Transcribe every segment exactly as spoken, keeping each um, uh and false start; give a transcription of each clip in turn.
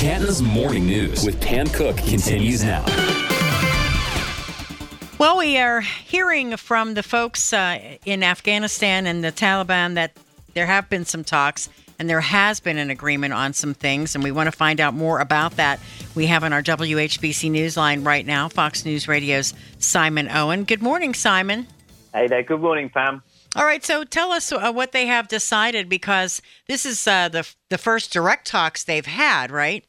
Canton's Morning News with Pam Cook continues now. Well, we are hearing from the folks uh, in Afghanistan and the Taliban that there have been some talks and there has been an agreement on some things, and we want to find out more about that. We have on our W H B C Newsline right now, Fox News Radio's Simon Owen. Good morning, Simon. Hey there. Good morning, Pam. All right, so tell us uh, what they have decided, because this is uh, the the first direct talks they've had, right?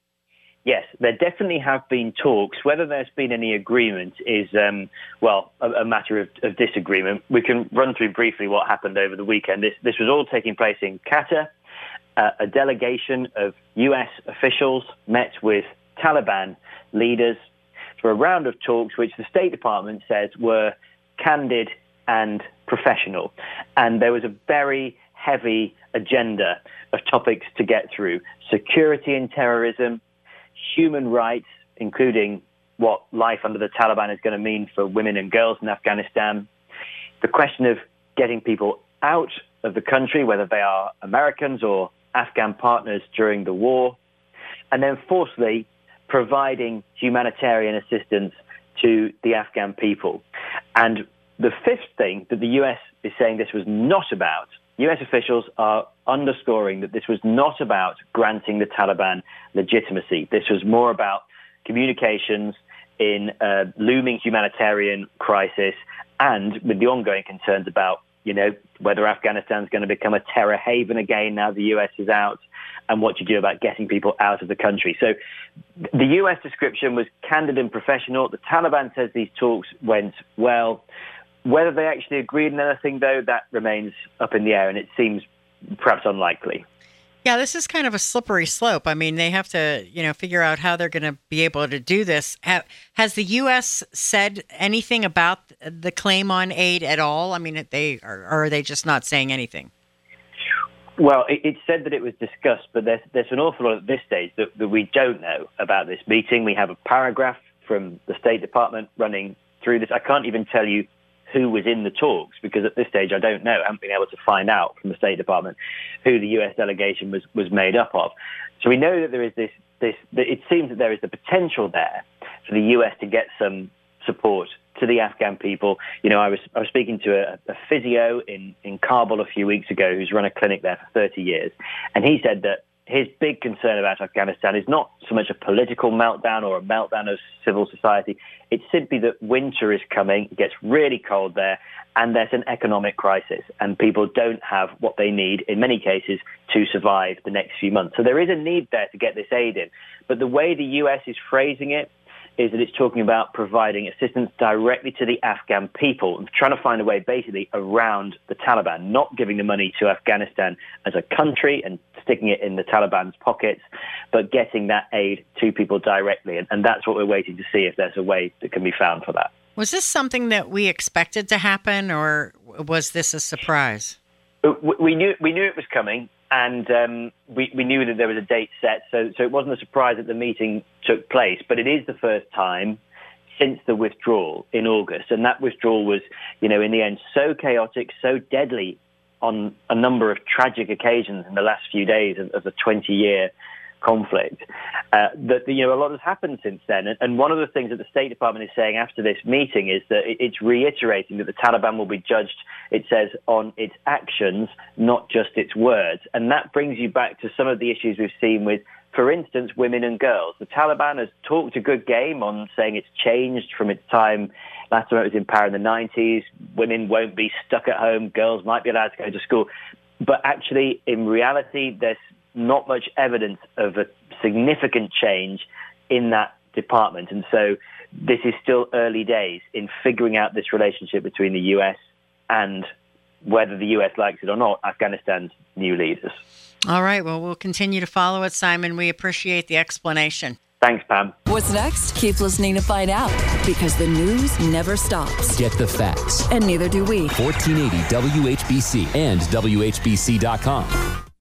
Yes, there definitely have been talks. Whether there's been any agreement is, um, well, a, a matter of, of disagreement. We can run through briefly what happened over the weekend. This, this was all taking place in Qatar. Uh, a delegation of U S officials met with Taliban leaders for a round of talks, which the State Department says were candid and professional. And there was a very heavy agenda of topics to get through: security and terrorism, human rights, including what life under the Taliban is going to mean for women and girls in Afghanistan, the question of getting people out of the country, whether they are Americans or Afghan partners during the war, and then fourthly, providing humanitarian assistance to the Afghan people. And the fifth thing that the U S is saying this was not about, U S officials are underscoring that this was not about granting the Taliban legitimacy. This was more about communications in a looming humanitarian crisis, and with the ongoing concerns about, you know, whether Afghanistan's going to become a terror haven again now the U S is out, and what you do about getting people out of the country. So the U S description was candid and professional. The Taliban says these talks went well. Whether they actually agreed on anything, though, that remains up in the air, and it seems perhaps unlikely. Yeah, this is kind of a slippery slope. I mean, they have to, you know, figure out how they're going to be able to do this. Ha- has the U S said anything about the claim on aid at all? I mean, they or, or are they just not saying anything? Well, it, it said that it was discussed, but there's, there's an awful lot at this stage that, that we don't know about this meeting. We have a paragraph from the State Department running through this. I can't even tell you who was in the talks, because at this stage I don't know. I haven't been able to find out from the State Department who the U S delegation was, was made up of. So we know that there is this, this, it seems that there is the potential there for the U S to get some support to the Afghan people. You know, I was I was speaking to a, a physio in, in Kabul a few weeks ago who's run a clinic there for thirty years, and he said that his big concern about Afghanistan is not so much a political meltdown or a meltdown of civil society. It's simply that winter is coming, it gets really cold there, and there's an economic crisis, and people don't have what they need, in many cases, to survive the next few months. So there is a need there to get this aid in. But the way the U S is phrasing it is that it's talking about providing assistance directly to the Afghan people, and trying to find a way basically around the Taliban, not giving the money to Afghanistan as a country and sticking it in the Taliban's pockets, but getting that aid to people directly. And, and that's what we're waiting to see, if there's a way that can be found for that. Was this something that we expected to happen, or was this a surprise? We knew we knew it was coming, and um, we, we knew that there was a date set, so, so it wasn't a surprise that the meeting took place. But it is the first time since the withdrawal in August, and that withdrawal was, you know, in the end, so chaotic, so deadly on a number of tragic occasions in the last few days of, of the twenty-year conflict, uh, that, you know, a lot has happened since then. And, and one of the things that the State Department is saying after this meeting is that it, it's reiterating that the Taliban will be judged, it says, on its actions, not just its words. And that brings you back to some of the issues we've seen with, for instance, women and girls. The Taliban has talked a good game on saying it's changed from its time. Last time it was in power in the nineties, women won't be stuck at home, girls might be allowed to go to school. But actually, in reality, there's not much evidence of a significant change in that department. And so this is still early days in figuring out this relationship between the U S and, whether the U S likes it or not, Afghanistan's new leaders. All right. Well, we'll continue to follow it, Simon. We appreciate the explanation. Thanks, Pam. What's next? Keep listening to find out, because the news never stops. Get the facts. And neither do we. fourteen eighty W H B C and W H B C dot com.